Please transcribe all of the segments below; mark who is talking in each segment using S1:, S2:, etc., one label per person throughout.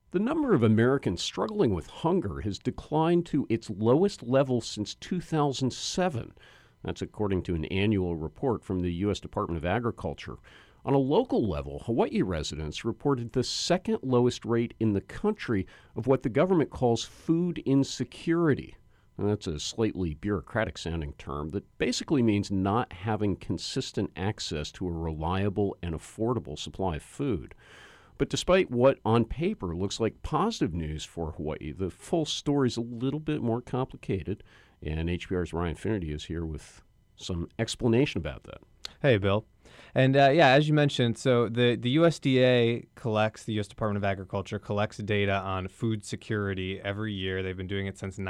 S1: The number of Americans struggling with hunger has declined to its lowest level since 2007. That's according to an annual report from the U.S. Department of Agriculture. On a local level, Hawaii residents reported the second lowest rate in the country of what the government calls food insecurity. And that's a slightly bureaucratic sounding term that basically means not having consistent access to a reliable and affordable supply of food. But despite what on paper looks like positive news for Hawaii, the full story is a little bit more complicated. And HPR's Ryan Finnerty is here with some explanation about that.
S2: Hey, Bill. And as you mentioned, so the USDA collects, the U.S. Department of Agriculture collects data on food security every year. They've been doing it since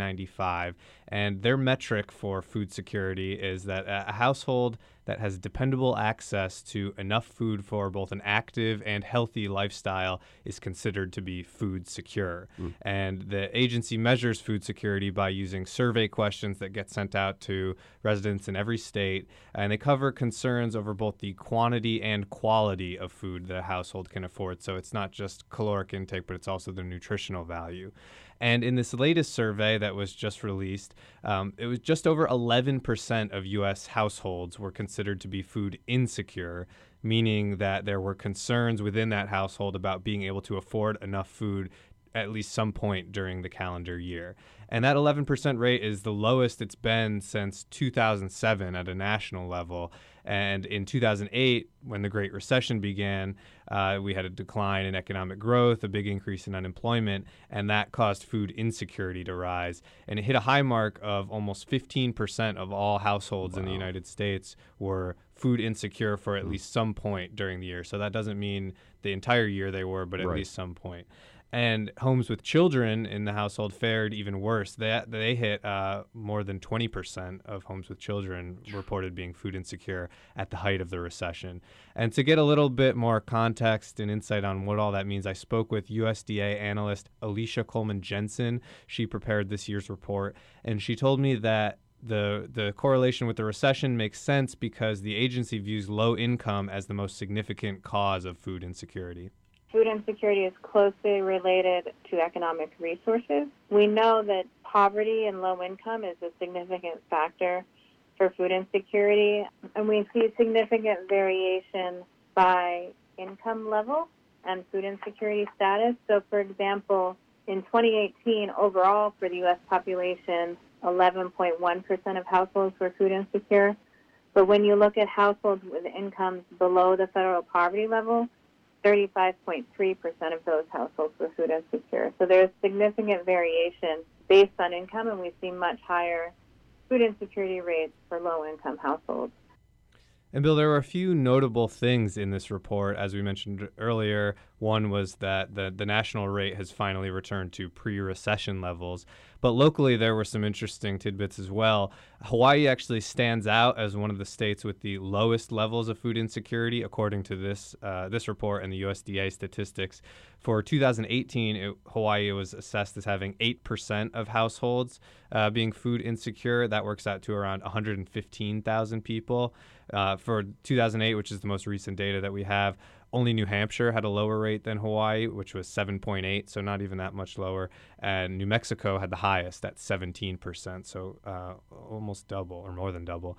S2: 1995. And their metric for food security is that a household that has dependable access to enough food for both an active and healthy lifestyle is considered to be food secure. And the agency measures food security by using survey questions that get sent out to residents in every state. And they cover concerns over both the quantity and quality of food the household can afford. So it's not just caloric intake, but it's also the nutritional value. And in this latest survey that was just released, it was just over 11% of U.S. households were considered to be food insecure, meaning that there were concerns within that household about being able to afford enough food at least some point during the calendar year. And that 11% rate is the lowest it's been since 2007 at a national level. And in 2008, when the Great Recession began, we had a decline in economic growth, a big increase in unemployment, and that caused food insecurity to rise. And it hit a high mark of almost 15% of all households in the United States were food insecure for at least some point during the year. So that doesn't mean the entire year they were, but at least some point. And homes with children in the household fared even worse. They hit more than 20% of homes with children reported being food insecure at the height of the recession. And to get a little bit more context and insight on what all that means, I spoke with USDA analyst Alicia Coleman Jensen. She prepared this year's report, and she told me that the correlation with the recession makes sense because the agency views low income as the most significant cause of food insecurity.
S3: Food insecurity is closely related to economic resources. We know that poverty and low income is a significant factor for food insecurity, and we see significant variation by income level and food insecurity status. So, for example, in 2018, overall for the U.S. population, 11.1% of households were food insecure. But when you look at households with incomes below the federal poverty level, 35.3% of those households were food insecure. So there's significant variation based on income, and we see much higher food insecurity rates for low-income households.
S2: And Bill, there were a few notable things in this report. As we mentioned earlier, one was that the national rate has finally returned to pre-recession levels. But locally, there were some interesting tidbits as well. Hawaii actually stands out as one of the states with the lowest levels of food insecurity, according to this report and the USDA statistics. For 2018, Hawaii was assessed as having 8% of households being food insecure. That works out to around 115,000 people. For 2008, which is the most recent data that we have, only New Hampshire had a lower rate than Hawaii, which was 7.8, so not even that much lower. And New Mexico had the highest at 17%, so almost double or more than double.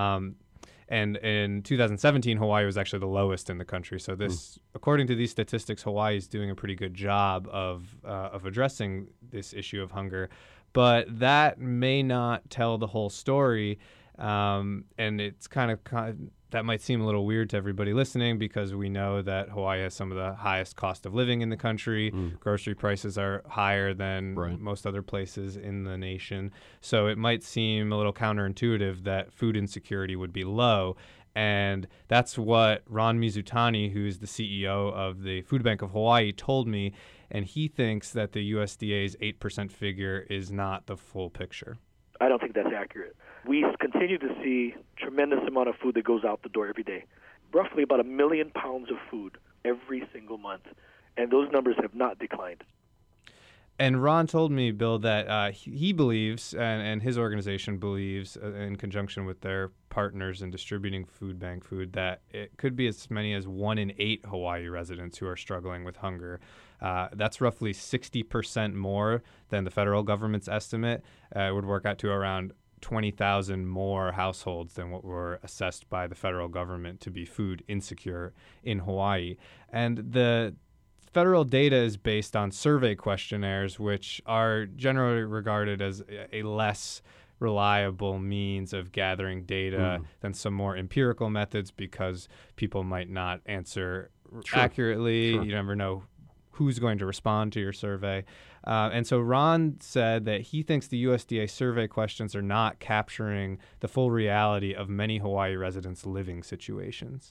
S2: And in 2017, Hawaii was actually the lowest in the country. So this, according to these statistics, Hawaii is doing a pretty good job of addressing this issue of hunger. But that may not tell the whole story. And it's kind of that might seem a little weird to everybody listening because we know that Hawaii has some of the highest cost of living in the country. Grocery prices are higher than most other places in the nation. So it might seem a little counterintuitive that food insecurity would be low. And that's what Ron Mizutani, who's the CEO of the Food Bank of Hawaii, told me. And he thinks that the USDA's 8% figure is not the full picture.
S4: I don't think that's accurate. We continue to see tremendous amount of food that goes out the door every day. Roughly about 1 million pounds of food every single month. And those numbers have not declined.
S2: And Ron told me, Bill, that he believes, and his organization believes, in conjunction with their partners in distributing food bank food, that it could be as many as 1 in 8 Hawaii residents who are struggling with hunger. That's roughly 60% more than the federal government's estimate. It would work out to around 20,000 more households than what were assessed by the federal government to be food insecure in Hawaii. And the federal data is based on survey questionnaires, which are generally regarded as a less reliable means of gathering data than some more empirical methods, because people might not answer accurately. You never know who's going to respond to your survey. And so Ron said that he thinks the USDA survey questions are not capturing the full reality of many Hawaii residents' living situations.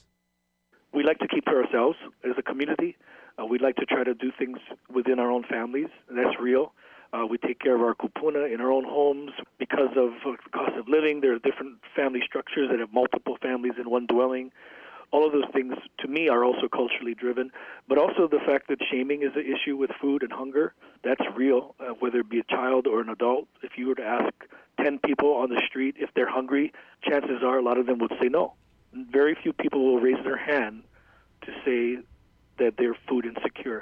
S4: We like to keep to ourselves as a community. We'd like to try to do things within our own families. That's real. We take care of our kupuna in our own homes. Because of the cost of living, there are different family structures that have multiple families in one dwelling. All of those things, to me, are also culturally driven. But also the fact that shaming is an issue with food and hunger, that's real, whether it be a child or an adult. If you were to ask 10 people on the street if they're hungry, chances are a lot of them would say no. Very few people will raise their hand to say that they're food insecure.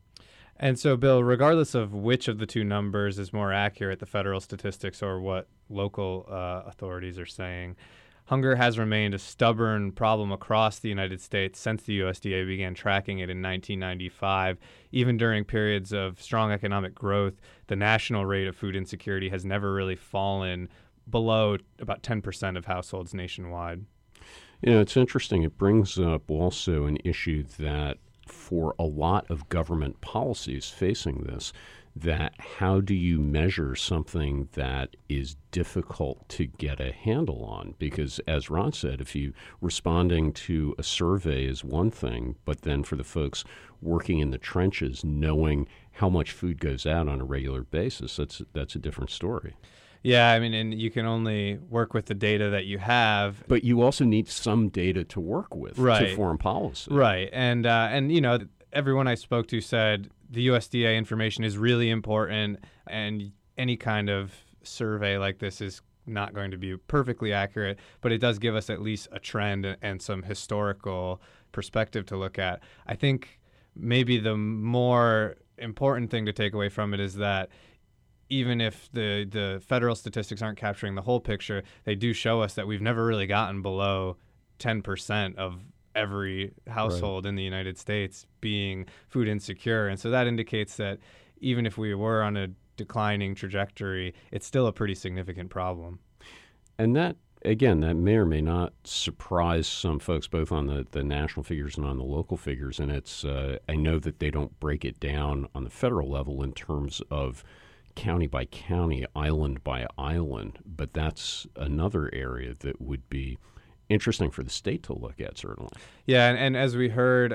S2: And so, Bill, regardless of which of the two numbers is more accurate, the federal statistics or what local authorities are saying, hunger has remained a stubborn problem across the United States since the USDA began tracking it in 1995. Even during periods of strong economic growth, the national rate of food insecurity has never really fallen below about 10% of households nationwide.
S1: You know, it's interesting. It brings up also an issue that for a lot of government policies facing this, that how do you measure something that is difficult to get a handle on? Because as Ron said, if you responding to a survey is one thing, but then for the folks working in the trenches, knowing how much food goes out on a regular basis, that's a different story.
S2: Yeah, I mean, and you can only work with the data that you have.
S1: But you also need some data to work with to form policy.
S2: Right. And you know, everyone I spoke to said the USDA information is really important, and any kind of survey like this is not going to be perfectly accurate, but it does give us at least a trend and some historical perspective to look at. I think maybe the more important thing to take away from it is that even if the federal statistics aren't capturing the whole picture, they do show us that we've never really gotten below 10% of every household in the United States being food insecure. And so that indicates that even if we were on a declining trajectory, it's still a pretty significant problem.
S1: And that, again, that may or may not surprise some folks, both on the national figures and on the local figures. And it's I know that they don't break it down on the federal level in terms of county by county, island by island, but that's another area that would be interesting for the state to look at, certainly.
S2: Yeah, and as we heard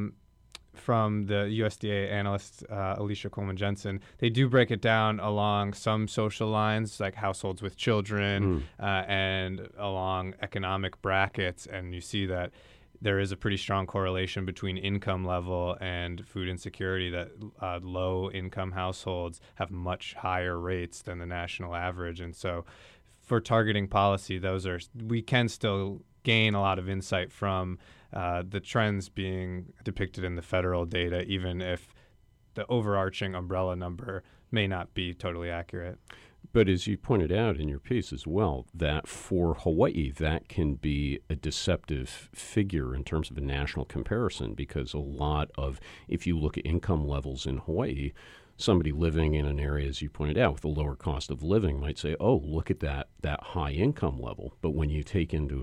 S2: from the USDA analyst, Alicia Coleman Jensen, they do break it down along some social lines, like households with children, and along economic brackets, and you see that there is a pretty strong correlation between income level and food insecurity, that low-income households have much higher rates than the national average. And so for targeting policy, we can still gain a lot of insight from the trends being depicted in the federal data, even if the overarching umbrella number may not be totally accurate.
S1: But as you pointed out in your piece as well, that for Hawaii, that can be a deceptive figure in terms of a national comparison, because a lot of, if you look at income levels in Hawaii, somebody living in an area, as you pointed out, with a lower cost of living might say, oh, look at that high income level. But when you take into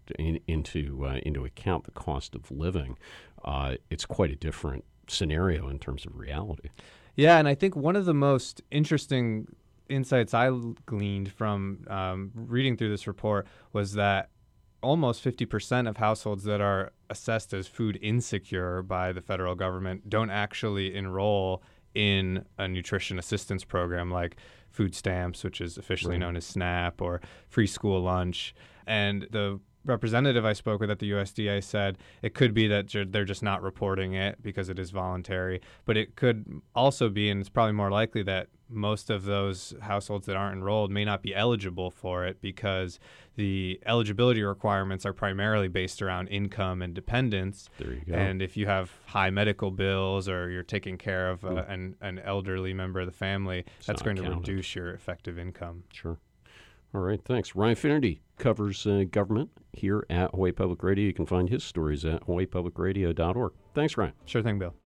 S1: account the cost of living, it's quite a different scenario in terms of reality.
S2: Yeah, and I think one of the most interesting insights I gleaned from reading through this report was that almost 50% of households that are assessed as food insecure by the federal government don't actually enroll in a nutrition assistance program like food stamps, which is officially known as SNAP, or free school lunch. And the representative I spoke with at the USDA said it could be that they're just not reporting it because it is voluntary, but it could also be, and it's probably more likely, that most of those households that aren't enrolled may not be eligible for it because the eligibility requirements are primarily based around income and dependence.
S1: There you go.
S2: And if you have high medical bills or you're taking care of an elderly member of the family, that's going to reduce your effective income.
S1: Sure. All right, thanks. Ryan Finnerty covers government here at Hawaii Public Radio. You can find his stories at hawaiipublicradio.org. Thanks, Ryan.
S2: Sure thing, Bill.